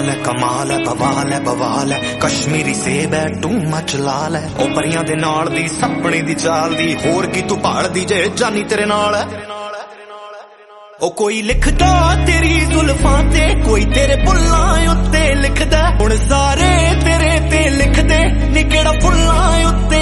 है कमाल है बवाल है बवाल है कश्मीरी सेब है टू मच लाल है ओ परियां दे नाल दी सपने दी चाल दी होर की तू भाल दी जे जानी तेरे नाल है ओ कोई लिखदा तेरी जुल्फां ते कोई तेरे बुल्लां उत्ते लिखदा हुण सारे तेरे ते लिखदे नी केड़ा फुल्लां उत्ते